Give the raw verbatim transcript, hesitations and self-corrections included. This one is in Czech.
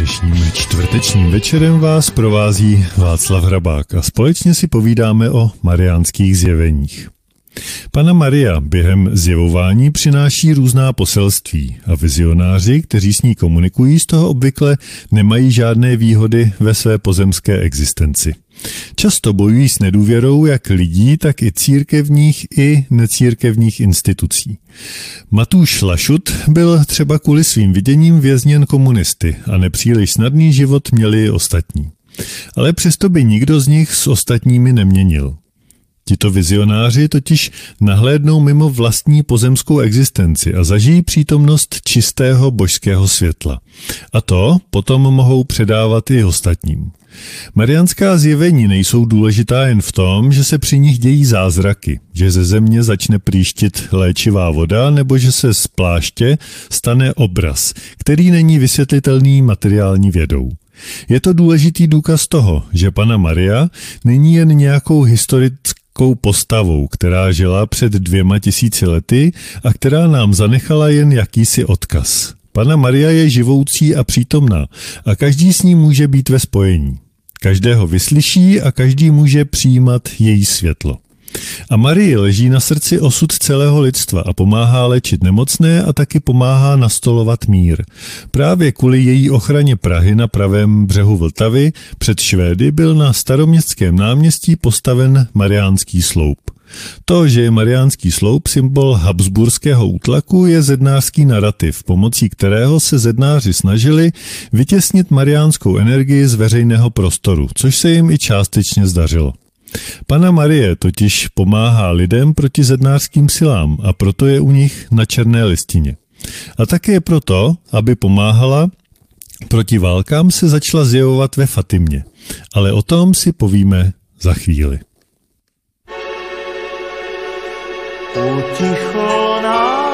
Dnešním čtvrtečním večerem vás provází Václav Hrabák a společně si povídáme o mariánských zjeveních. Panna Maria během zjevování přináší různá poselství a vizionáři, kteří s ní komunikují, z toho obvykle nemají žádné výhody ve své pozemské existenci. Často bojují s nedůvěrou jak lidí, tak i církevních i necírkevních institucí. Matúš Lašut byl třeba kvůli svým viděním vězněn komunisty a nepříliš snadný život měli i ostatní. Ale přesto by nikdo z nich s ostatními neměnil. Tito vizionáři totiž nahlédnou mimo vlastní pozemskou existenci a zažijí přítomnost čistého božského světla. A to potom mohou předávat i ostatním. Mariánská zjevení nejsou důležitá jen v tom, že se při nich dějí zázraky, že ze země začne prýštit léčivá voda nebo že se z pláště stane obraz, který není vysvětlitelný materiální vědou. Je to důležitý důkaz toho, že Panna Maria není jen nějakou historickou postavou, která žila před dvěma tisíci lety a která nám zanechala jen jakýsi odkaz. Panna Maria je živoucí a přítomná a každý s ní může být ve spojení. Každého vyslyší a každý může přijímat její světlo. A Marii leží na srdci osud celého lidstva a pomáhá léčit nemocné a taky pomáhá nastolovat mír. Právě kvůli její ochraně Prahy na pravém břehu Vltavy před Švédy byl na Staroměstském náměstí postaven Mariánský sloup. To, že je Mariánský sloup symbol habsburského útlaku, je zednářský narativ, pomocí kterého se zednáři snažili vytěsnit mariánskou energii z veřejného prostoru, což se jim i částečně zdařilo. Panna Marie totiž pomáhá lidem proti zednářským silám a proto je u nich na černé listině. A také proto, aby pomáhala, proti válkám se začala zjevovat ve Fatimě. Ale o tom si povíme za chvíli. Utichlo nám